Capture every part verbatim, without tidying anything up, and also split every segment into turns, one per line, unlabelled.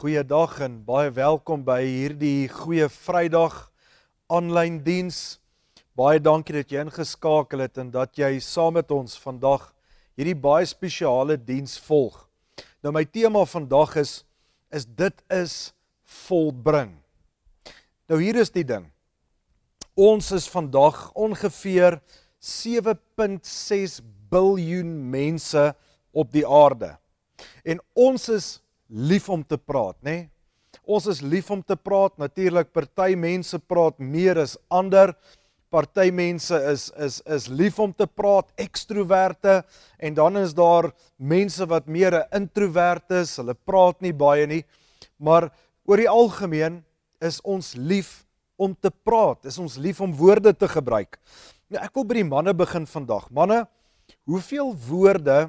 Goeiedag en baie welkom by hierdie Goeie Vrydag aanlyn diens. Baie dankie dat jy ingeskakel het en dat jy saam met ons vandag hierdie baie spesiale diens volg. Nou my tema vandag is, is dit is volbring. Nou hier is die ding. Ons is vandag ongeveer sewe punt ses biljoen mense op die aarde. En ons is lief om te praat, né? Ons is lief om te praat, natuurlik party mense praat meer as ander, party mense is, is, is lief om te praat, ekstroverte, en dan is daar mense wat meer 'n introvert is, hulle praat nie baie nie, maar oor die algemeen is ons lief om te praat, is ons lief om woorde te gebruik. Nou, ek wil by die manne begin vandag. Manne, hoeveel woorde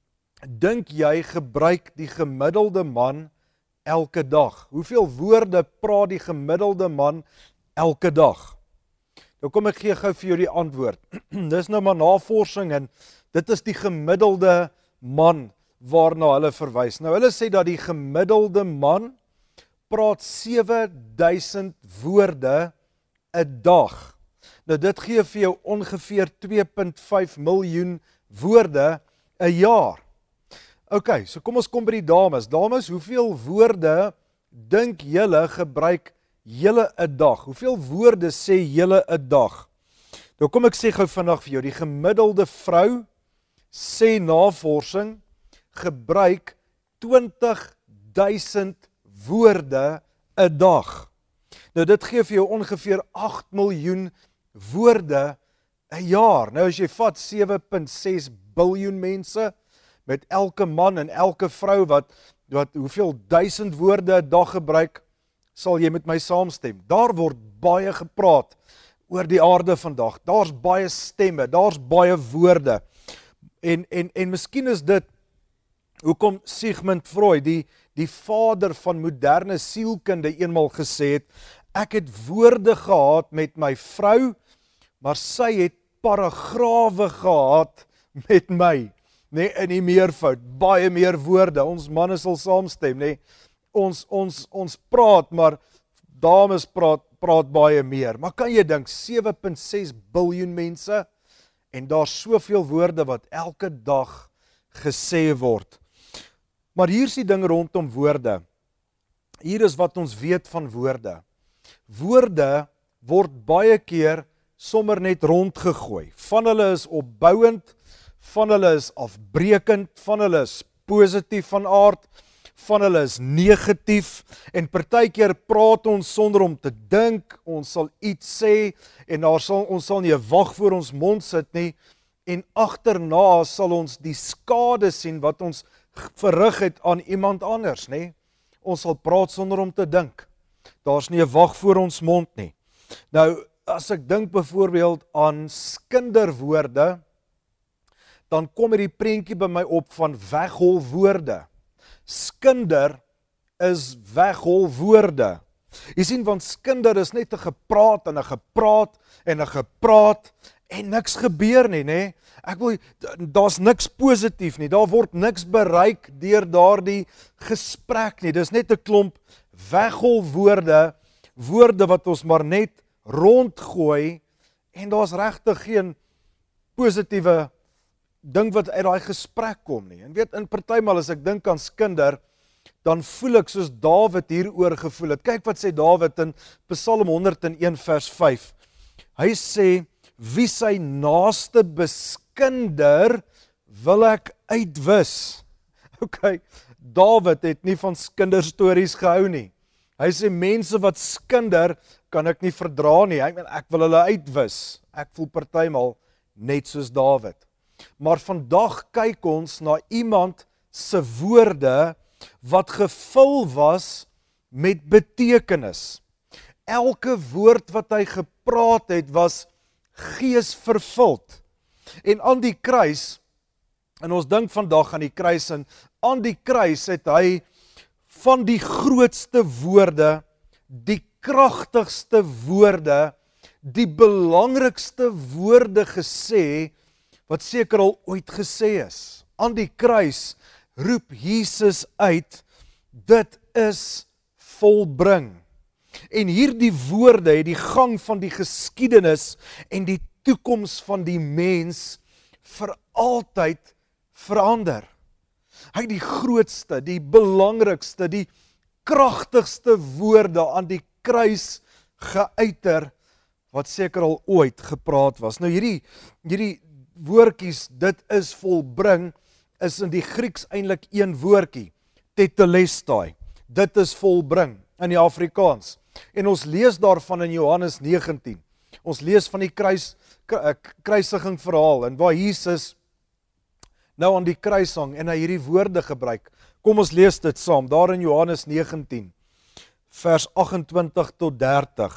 dink jy gebruik die gemiddelde man elke dag? Hoeveel woorde praat die gemiddelde man elke dag? Nou kom ek gee gou vir jou die antwoord. Dis nou maar navorsing en dit is die gemiddelde man waarna hulle verwys. Nou hulle sê dat die gemiddelde man praat sewe duisend woorde 'n dag. Nou dit gee vir jou ongeveer twee punt vyf miljoen woorde 'n jaar. Ok, so kom ons kom by die dames. Dames, hoeveel woorde dink julle gebruik julle 'n dag? Hoeveel woorde sê julle 'n dag? Nou kom ek sê gou vandag vir jou, die gemiddelde vrou sê navorsing gebruik twintig duisend woorde 'n dag. Nou dit gee vir jou ongeveer agt miljoen woorde 'n jaar. Nou as jy vat sewe punt ses biljoen mense, met elke man en elke vrou wat, wat hoeveel duisend woorde 'n dag gebruik, sal jy met my saamstem. Daar word baie gepraat oor die aarde vandag. Daar's baie stemme, daar's baie woorde. En, en, en miskien is dit, hoekom Sigmund Freud, die, die vader van moderne sielkunde eenmal gesê het, ek het woorde gehad met my vrou, maar sy het paragrawe gehad met my. Nee, in die meervoud, baie meer woorde, ons manne sal saamstem, nee, ons, ons, ons praat, maar dames praat, praat baie meer, maar kan jy dink, sewe punt ses biljoen mense, en daar soveel woorde wat elke dag gesê word. Maar hier is die ding rondom woorde, hier is wat ons weet van woorde. Woorde word baie keer sommer net rondgegooi, van hulle is opbouend, van hulle is afbrekend, van hulle is positief van aard, van hulle is negatief, en partykeer praat ons sonder om te dink, ons sal iets sê, en daar sal, ons sal nie 'n wag voor ons mond sit nie, en agterna sal ons die skade sien wat ons verrig het aan iemand anders, nie? Ons sal praat sonder om te dink, daar's nie 'n wag voor ons mond nie. Nou, as ek dink byvoorbeeld aan skinderwoorde, dan kom hierdie prentjie by my op van weghol woorde. Skinder is weghol woorde. Jy sien, want skinder is net 'n gepraat en 'n gepraat en 'n gepraat en niks gebeur nie, nê? Ek wil, daar's niks positief nie, daar word niks bereik deur daardie gesprek nie. Dis net 'n klomp weghol woorde, woorde wat ons maar net rondgooi en daar's regtig geen positiewe ding wat uit daai gesprek kom nie. En weet, in partymal as ek dink aan skinder, dan voel ek soos Dawid hieroor gevoel het. Kyk wat sê Dawid in Psalm honderd en een vers vyf. Hy sê, wie sy naaste beskinder, wil ek uitwis. Ok, Dawid het nie van skinderstories gehou nie. Hy sê, mense wat skinder, kan ek nie verdra nie. Ek, ek wil hulle uitwis. Ek voel partymal net soos Dawid. Maar vandag kyk ons na iemand se woorde wat gevul was met betekenis. Elke woord wat hy gepraat het was geesvervuld. En aan die kruis, en ons dink vandag aan die kruis, en aan die kruis het hy van die grootste woorde, die kragtigste woorde, die belangrikste woorde gesê, wat seker al ooit gesê is. Aan die kruis roep Jesus uit, dit is volbring. En hierdie woorde het die gang van die geskiedenis en die toekoms van die mens vir altyd verander. Hy het die grootste, die belangrikste, die kragtigste woorde aan die kruis geuiter wat seker al ooit gepraat was. Nou hierdie hierdie woordjies, dit is volbring, is in die Grieks eintlik een woordjie, tetelestai. Dit is volbring in die Afrikaans. En ons lees daarvan in Johannes negentien. Ons lees van die kruis kruisiging verhaal en waar Jesus nou aan die kruis hang en hy hierdie woorde gebruik. Kom ons lees dit saam, daar in Johannes negentien, vers agt-en-twintig tot dertig.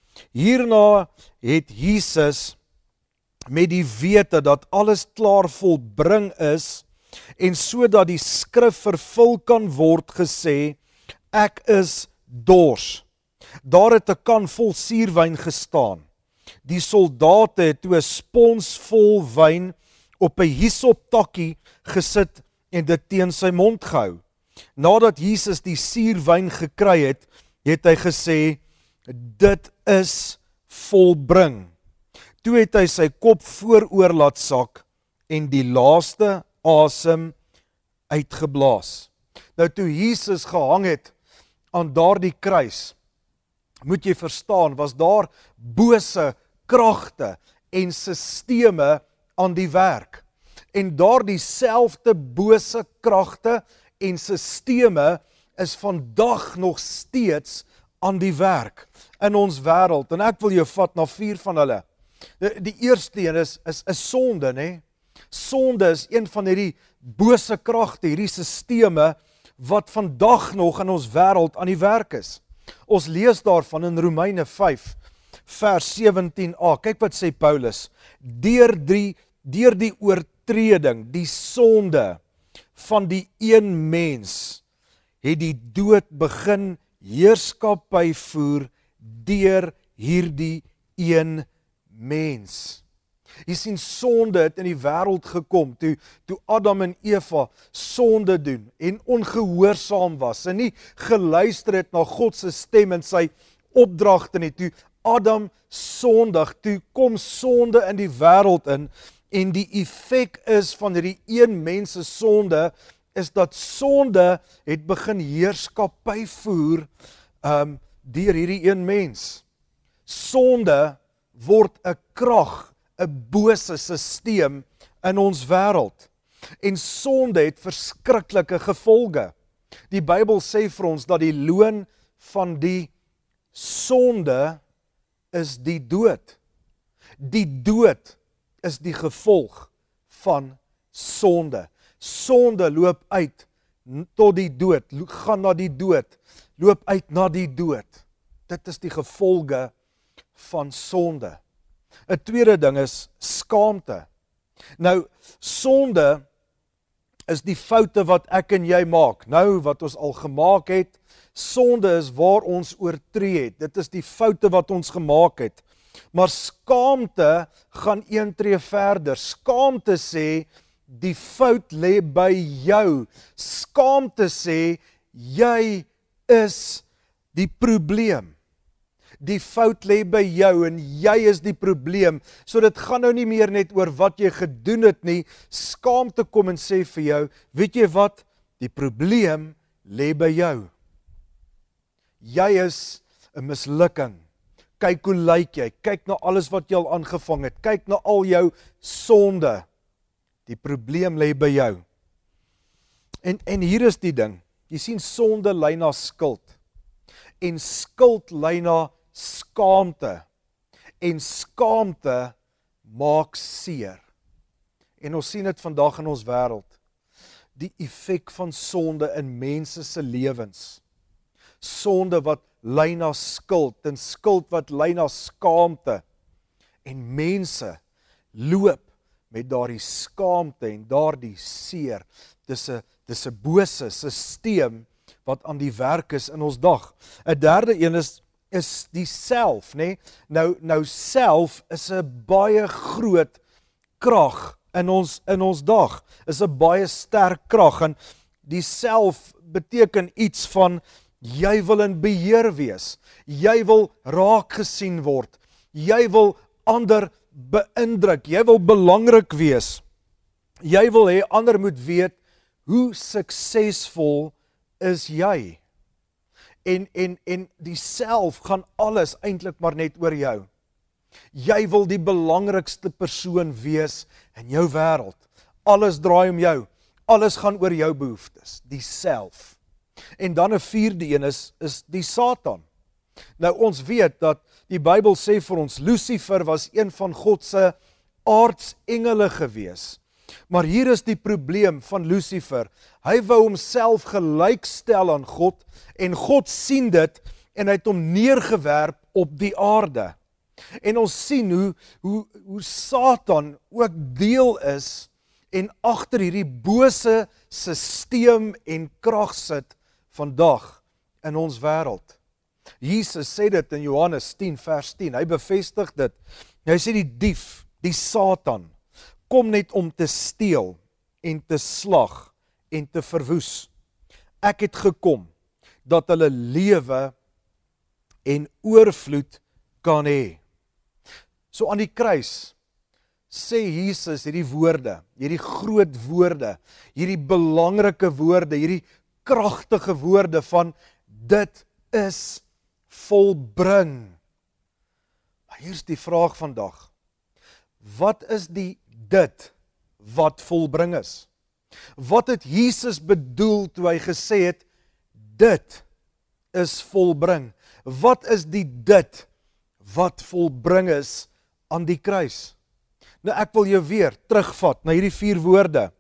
Hierna het Jesus met die wete dat alles klaar volbring is en sodat die skrif vervul kan word gesê, ek is dors. Daar het 'n kan vol suurwyn gestaan. Die soldate het toe 'n spons vol wyn op 'n hisoptakkie gesit en dit teen sy mond gehou. Nadat Jesus die suurwyn gekry het, het hy gesê, dit is volbring. Toe het hy sy kop vooroor laat sak en die laaste asem uitgeblaas. Nou toe Jesus gehang het aan daardie kruis, moet jy verstaan, was daar bose kragte en sisteme aan die werk. En daardie selfde bose kragte en sisteme is vandag nog steeds aan die werk in ons wêreld. En ek wil jou vat na vier van hulle. Die, die eerste een is, is, is sonde, né? Sonde is een van hierdie bose kragte, hierdie sisteme wat vandag nog in ons wêreld aan die werk is. Ons lees daarvan in Romeine vyf, vers sewentien a. Kyk wat sê Paulus. Deur die, deur die oortreding, die sonde van die een mens, het die dood begin heerskappy voer deur hierdie een mens. Jy sien, sonde het in die wêreld gekom, toe, toe Adam en Eva sonde doen en ongehoorsaam was, en nie geluister het na God se stem en sy opdragte nie. Toe Adam sondig, toe kom sonde in die wêreld in, en die effek is van hierdie een mens se sonde, is dat sonde het begin heerskappy voer um, deur hierdie een mens. Sonde word 'n krag, 'n bose sisteem in ons wêreld. En sonde het verskriklike gevolge. Die Bybel sê vir ons dat die loon van die sonde is die dood. Die dood is die gevolg van sonde. Sonde loop uit tot die dood, gaan na die dood, loop uit na die dood. Dit is die gevolge van sonde. 'n Tweede ding is skaamte. Nou, sonde is die foute wat ek en jy maak. Nou, wat ons al gemaak het, sonde is waar ons oortree het. Dit is die foute wat ons gemaak het. Maar skaamte gaan een tree verder. Skaamte sê, die fout lê by jou. Skaamte sê, jy is die probleem. Die fout lê by jou en jy is die probleem. So dit gaan nou nie meer net oor wat jy gedoen het nie. Skaamte kom en sê vir jou, weet jy wat? Die probleem lê by jou. Jy is 'n mislukking. Kyk hoe lyk jy. Kyk na alles wat jy al aangevang het. Kyk na al jou sonde. Die probleem lê by jou. En, en hier is die ding. Jy sien, sonde lei na skuld. En skuld lei na skaamte. En skaamte maak seer. En ons sien dit vandag in ons wêreld. Die effek van sonde in mense se lewens. Sonde wat lei na skuld, en skuld wat lei na skaamte. En mense loop met daardie skaamte en daardie seer. Dis 'n dis 'n bose sisteem wat aan die werk is in ons dag. 'n Derde een is is die self, nê? Nou nou self is 'n baie groot krag in ons in ons dag. Is 'n baie sterk krag, en die self beteken iets van Jy wil in beheer wees. Jy wil raak gesien word. Jy wil ander beïndruk. Jy wil belangrik wees. Jy wil hê ander moet weet hoe suksesvol is jy. En en en diself gaan alles eintlik maar net oor jou. Jy wil die belangrikste persoon wees in jou wêreld. Alles draai om jou. Alles gaan oor jou behoeftes, die self. En dan 'n vierde een is is die Satan. Nou ons weet dat die Bybel sê vir ons Lucifer was een van God se aardsengele gewees. Maar hier is die probleem van Lucifer. Hy wou homself gelykstel aan God en God sien dit en hy het hom neergewerp op die aarde. En ons sien hoe hoe hoe Satan ook deel is en agter hierdie bose sisteem en krag sit vandag in ons wêreld. Jesus sê dit in Johannes tien vers tien. Hy bevestig dit. Hy sê die dief, die Satan, kom net om te steel en te slag en te verwoes. Ek het gekom dat hulle lewe en oorvloed kan hê. So aan die kruis sê Jesus hierdie woorde, hierdie groot woorde, hierdie belangrike woorde, hierdie kragtige woorde van dit is volbring. Maar hier's die vraag vandag. Wat is die dit wat volbring is? Wat het Jesus bedoel toe hy gesê het dit is volbring? Wat is die dit wat volbring is aan die kruis? Nou ek wil jou weer terugvat na hierdie vier woorde.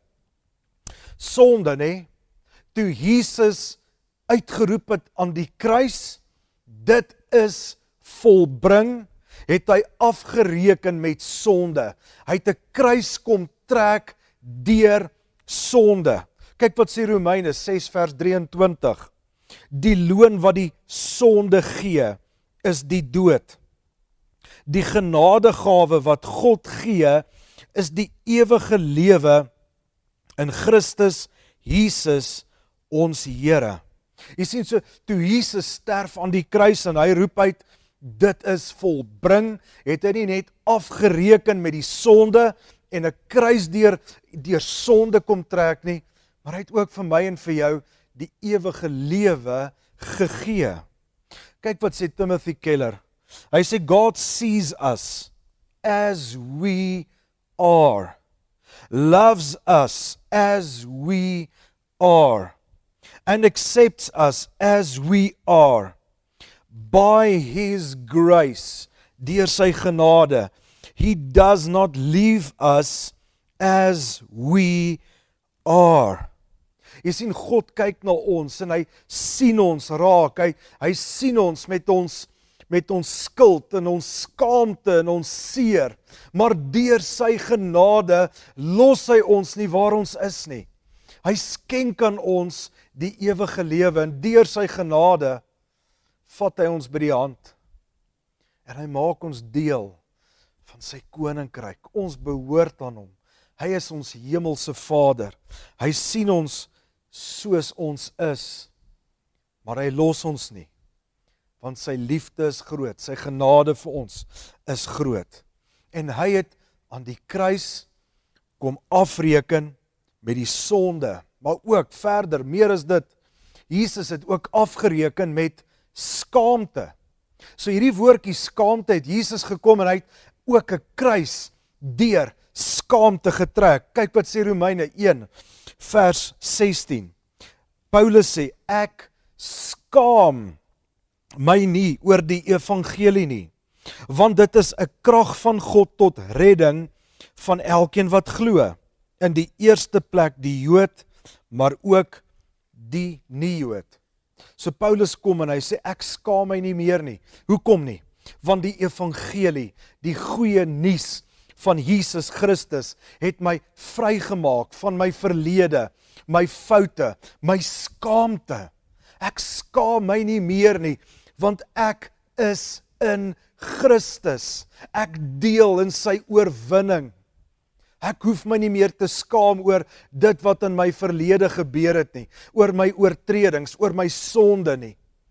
Sonde, nê? Toe Jesus uitgeroep het aan die kruis, dit is volbring, het hy afgereken met sonde. Hy het 'n kruis kom trek deur sonde. Kyk wat sê Romeine ses vers drieëntwintig. Die loon wat die sonde gee, is die dood. Die genadegawe wat God gee, is die ewige lewe in Christus Jesus ons Here. Jy sien so, toe Jesus sterf aan die kruis en hy roep uit, dit is volbring, het hy nie net afgereken met die sonde en 'n kruis deur, deur sonde kom trek nie, maar hy het ook vir my en vir jou die ewige lewe gegee. Kyk wat sê Timothy Keller. Hy sê God sees us as we are, loves us as we are, and accepts us as we are. By His grace, deur sy genade, He does not leave us as we are. Jy sien, God kyk na ons en hy sien ons raak, hy, hy sien ons met ons met ons skuld en ons skaamte en ons seer, maar deur sy genade los hy ons nie waar ons is nie. Hy skenk aan ons die ewige lewe en deur sy genade vat hy ons by die hand en hy maak ons deel van sy koninkryk. Ons behoort aan hom. Hy is ons hemelse Vader. Hy sien ons soos ons is, maar hy los ons nie, want sy liefde is groot, sy genade vir ons is groot. En hy het aan die kruis kom afreken met die sonde, maar ook verder, meer as dit, Jesus het ook afgereken met skaamte. So hierdie woordjie skaamte het Jesus gekom en hy het ook 'n kruis deur skaamte getrek. Kyk wat sê Romeine een vers sestien. Paulus sê, ek skaam my nie oor die evangelie nie, want dit is 'n krag van God tot redding van elkeen wat glo. In die eerste plek die Jood, maar ook die nie-Jood. So Paulus kom en hy sê, ek skaam my nie meer nie. Hoekom nie? Want die evangelie, die goeie nuus van Jesus Christus, het my vrygemaak van my verlede, my foute, my skaamte. Ek skaam my nie meer nie, want ek is in Christus. Ek deel in sy oorwinning. Ek hoef my nie meer te skaam oor dit wat in my verlede gebeur het nie, oor my oortredings, oor my sonde nie.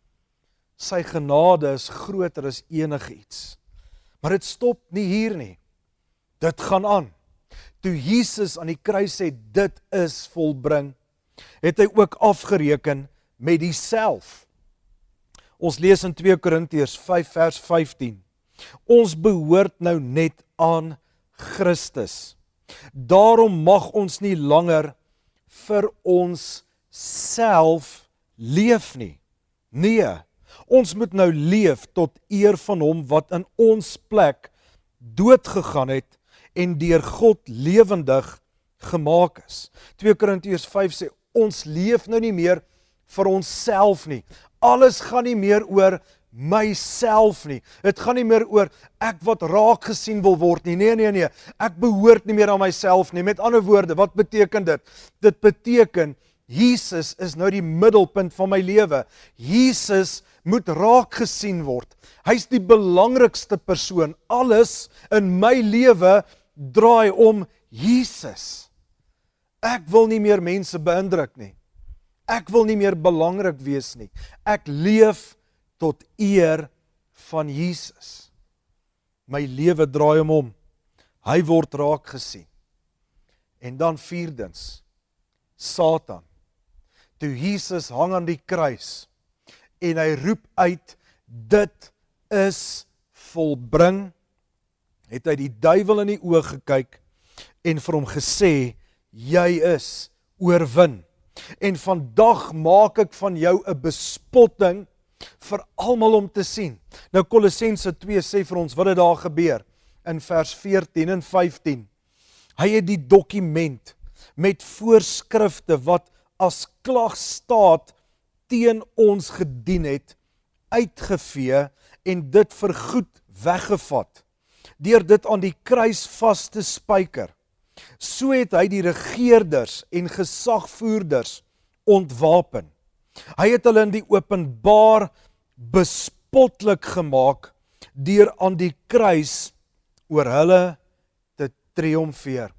sy genade is groter as enigiets. Maar dit stop nie hier nie. Dit gaan aan. Toe Jesus aan die kruis sê, dit is volbring, het hy ook afgereken met die self. Ons lees in twee Korintiërs vyf vers vyftien. Ons behoort nou net aan Christus. Daarom mag ons nie langer vir ons self leef nie. Nee, ons moet nou leef tot eer van hom wat in ons plek dood gegaan het en deur God lewendig gemaak is. twee Korintiërs vyf sê, ons leef nou nie meer vir onsself nie. Alles gaan nie meer oor myself nie. Dit gaan nie meer oor ek wat raak gesien wil word nie. Nee, nee, nee. Ek behoort nie meer aan myself nie. Met ander woorde, wat beteken dit? Dit beteken, Jesus is nou die middelpunt van my lewe. Jesus moet raak gesien word. Hy's die belangrikste persoon. Alles in my lewe draai om Jesus. Ek wil nie meer mense beïndruk nie. Ek wil nie meer belangrik wees nie. Ek leef tot eer van Jesus. My lewe draai om hom. Hy word raak gesien. En dan vierdens, Satan. Toe Jesus hang aan die kruis en hy roep uit, dit is volbring, het hy die duiwel in die oë gekyk en vir hom gesê, jy is oorwin. En vandag maak ek van jou 'n bespotting vir almal om te sien. Nou Kolossense twee sê vir ons wat het daar gebeur in vers veertien en vyftien. Hy het die dokument met voorskrifte wat as klagstaat teen ons gedien het, uitgevee en dit vergoed weggevat, deur dit aan die kruis vas te spyker. So het hy die regeerders en gesagvoerders ontwapen. Hy het hulle in die openbaar bespotlik gemaak deur aan die kruis oor hulle te triomfeer.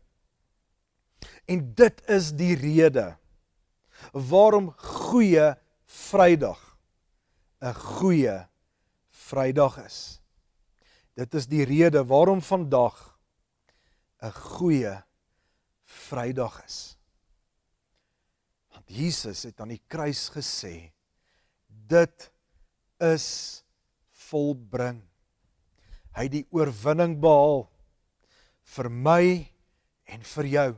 En dit is die rede waarom Goeie Vrydag 'n goeie Vrydag is. Dit is die rede waarom vandag 'n goeie Vrydag is. Want Jesus het aan die kruis gesê, dit is volbring. Hy het die oorwinning behaal vir my en vir jou.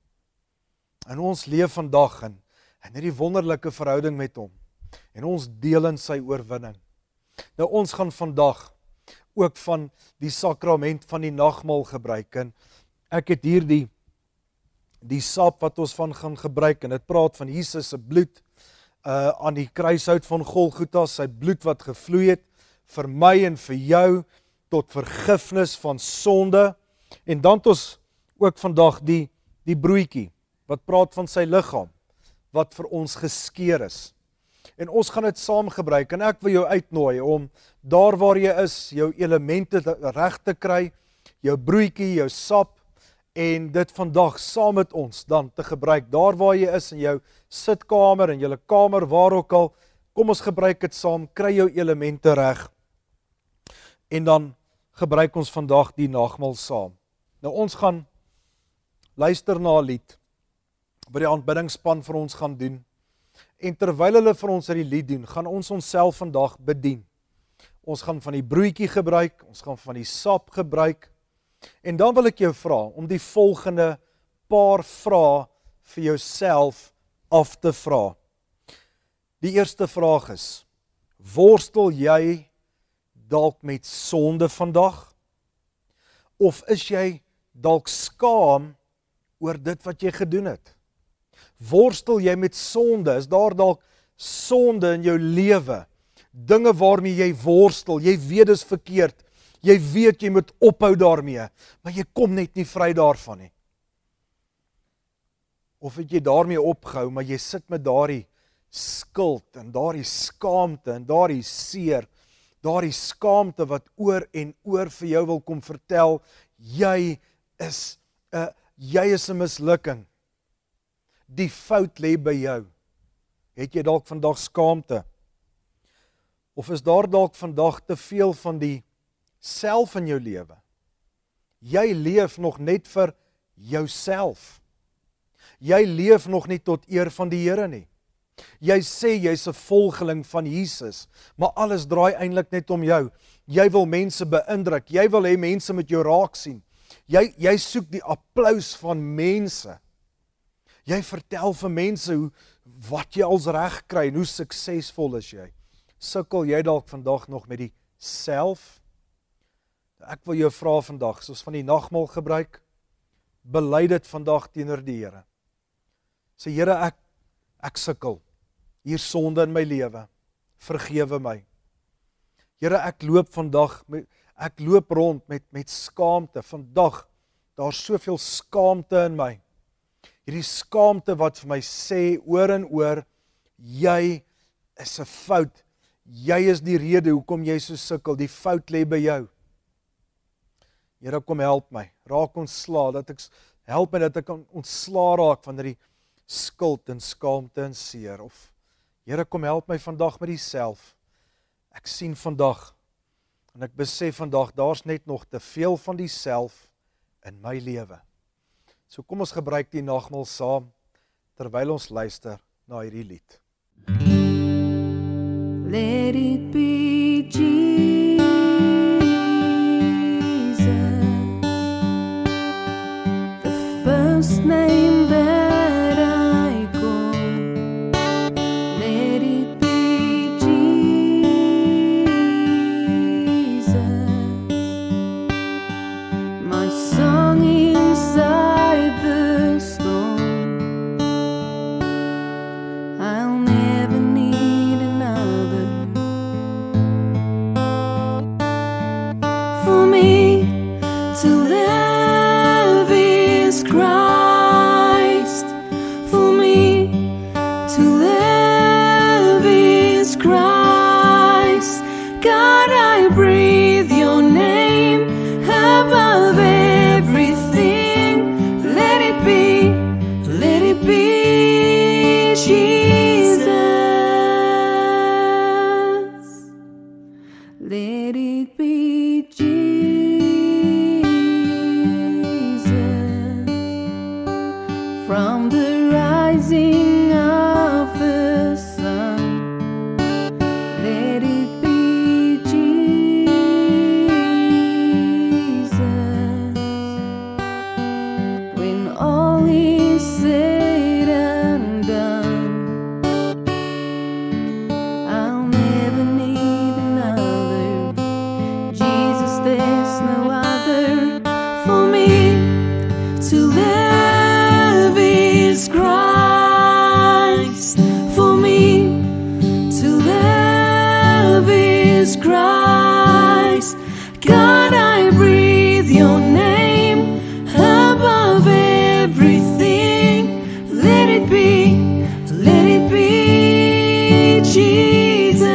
En ons leef vandag in, in hierdie wonderlike verhouding met hom. En ons deel in sy oorwinning. Nou ons gaan vandag ook van die sakrament van die nagmaal gebruik. En ek het hier die, die sap wat ons van gaan gebruik. En dit praat van Jesus se bloed uh, aan die kruishout van Golgotha. Sy bloed wat gevloei het vir my en vir jou tot vergifnis van sonde. En dan het ons ook vandag die, die broodjie wat praat van sy liggaam wat vir ons geskeur is. En ons gaan dit saam gebruik en ek wil jou uitnooi om daar waar jy is, jou elemente reg te kry, jou broodjie, jou sap en dit vandag saam met ons dan te gebruik. Daar waar jy is in jou sitkamer en jou kamer waar ook al, kom ons gebruik dit saam, kry jou elemente reg. En dan gebruik ons vandag die nagmaal saam. Nou ons gaan luister na 'n lied wat die aanbiddingspan vir ons gaan doen. En terwyl hulle vir ons hierdie lied doen, gaan ons onsself vandag bedien. Ons gaan van die broodjie gebruik, ons gaan van die sap gebruik. En dan wil ek jou vra om die volgende paar vrae vir jouself af te vra. Die eerste vraag is: worstel jy dalk met sonde vandag? Of is jy dalk skaam oor dit wat jy gedoen het? Worstel jy met sonde? Is daar dalk sonde in jou lewe? Dinge waarmee jy worstel, jy weet dis verkeerd, jy weet jy moet ophou daarmee, maar jy kom net nie vry daarvan nie. Of het jy daarmee opgehou, maar jy sit met daardie skuld en daardie skaamte en daardie seer, daardie skaamte wat oor en oor vir jou wil kom vertel, jy is 'n jy is 'n mislukking. Die fout lê by jou. Het jy dalk vandag skaamte? Of is daar dalk vandag te veel van die self in jou lewe? Jy leef nog net vir jouself. Jy leef nog nie tot eer van die Here nie. Jy sê jy's 'n volgeling van Jesus, maar alles draai eintlik net om jou. Jy wil mense beïndruk, jy wil hê mense met jou raak sien. Jy, jy soek die applous van mense. Jy vertel vir mense hoe, wat jy als reg kry en hoe suksesvol is jy. Sukkel jy dalk vandag nog met die self? Ek wil jou vra vandag, soos van die nagmaal gebruik, bely dit vandag teenoor die Here. Sê Here, ek, ek sukkel. Hier sonde in my lewe. Vergewe my. Here, ek loop vandag, ek loop rond met, met skaamte. Vandag, daar is soveel skaamte in my. Hierdie skaamte wat vir my sê oor en oor, jy is 'n fout. Jy is die rede hoekom jy so sukkel. Die fout lê by jou. Here, kom help my. Raak ontslae, dat ek help my dat ek ontslae raak van hierdie skuld en skaamte en seer. Of Here, kom help my vandag met die self. Ek sien vandag en ek besef vandag daar's net nog te veel van die self in my lewe. So kom ons gebruik die nagmaal saam terwyl ons luister na hierdie lied.
Let it be Jesus, the first name that I call. Let it be Jesus, my song inside the storm. I'll never need another. For me to live is Christ. For me to live is Christ. God, I breathe your name above everything. Let it be, let it be Jesus. Let it be Jesus. From the rising of the sun, let it be Jesus. When all is said and done, I'll never need another. Jesus, there's no other. For me to live is Christ. For me to live is Christ. God, I breathe your name above everything. Let it be, let it be Jesus.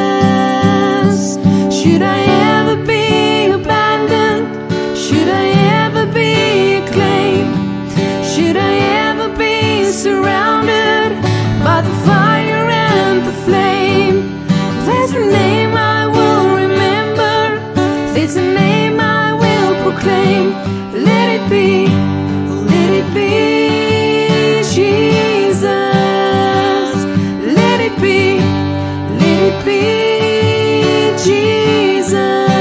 Should I ever be abandoned? Should I ever be acclaimed? Should I ever be surrounded by the fire and the flame? There's a name I will remember. There's a name I will proclaim. Let it be, let it be Jesus. Let it be, let it be Jesus.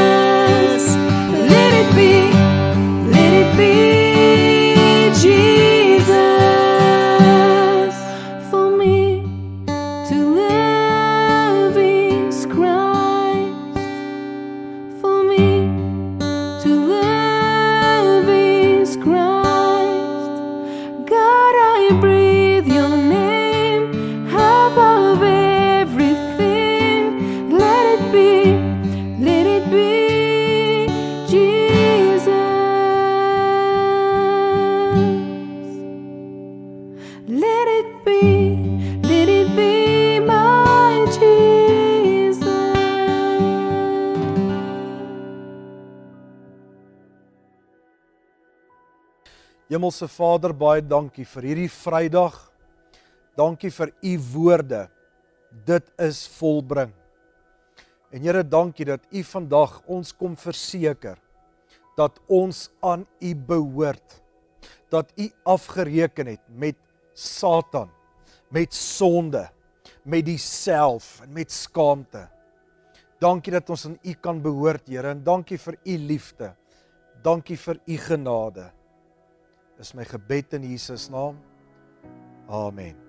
Let it be, let it be Jesus. For me to live is Christ. For me to live is Christ. God, I breathe your name above everything. Let it be, let it be Jesus. Let it be, let it be my Jesus.
Hemelse Vader, baie dankie vir hierdie Vrydag. Dankie vir u woorde. Dit is volbring. En Here, dankie dat U vandag ons kom verseker dat ons aan U behoort, dat U afgereken het met Satan, met sonde, met die self en met skaamte. Dankie dat ons aan U kan behoort, Here, en dankie vir U liefde. Dankie vir U genade. Dis my gebed in Jesus naam. Amen.